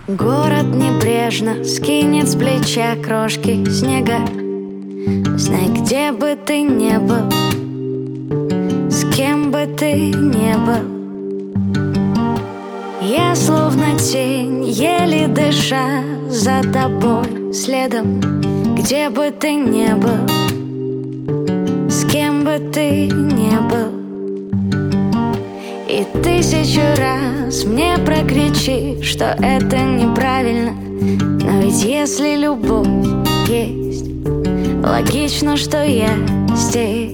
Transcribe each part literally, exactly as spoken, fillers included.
Город небрежно скинет с плеча крошки снега. Знай, где бы ты не был, с кем бы ты не был, я словно тень, еле дыша за тобой следом. Где бы ты не был, с кем бы ты не был, и тысячу раз мне прокричи, что это неправильно. Но ведь если любовь есть, логично, что я здесь.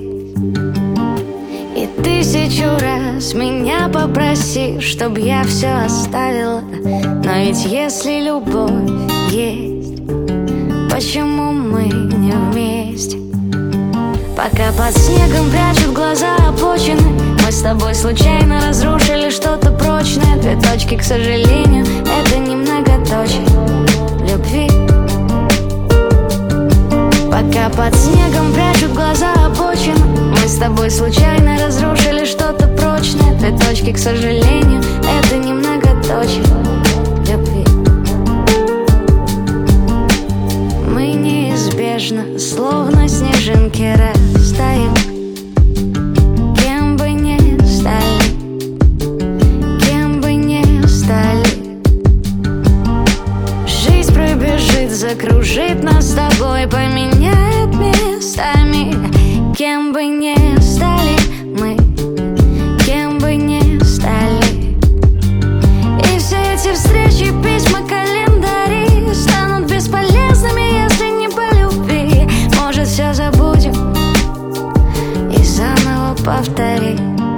И тысячу раз меня попроси, чтоб я все оставила. Но ведь если любовь есть, почему мы не вместе? Пока под снегом прячут глаза обочины, мы с тобой случайно разрушили что-то прочное. Две точки, к сожалению, это не многоточие любви. Пока под снегом прячут глаза обочины, мы с тобой случайно разрушили что-то прочное. Две точки, к сожалению, это не многоточие любви. Мы неизбежно, словно снежинки, растаем. Кем бы ни стали, кем бы ни стали, жизнь пробежит, закружит нас с тобой, поменяет местами. Кем бы ни стали мы, кем бы ни стали, и все эти встречи, письма, календари станут бесполезными, если не по любви. Может, все забудем и заново повтори.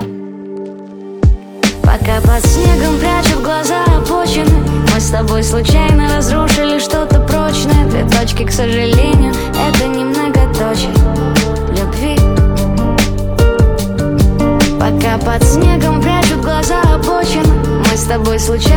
Пока под снегом прячут глаза обочины, мы с тобой случайно разрушили что-то прочное. Две точки, к сожалению, это не многоточие любви. Пока под снегом прячут глаза обочины, мы с тобой случайно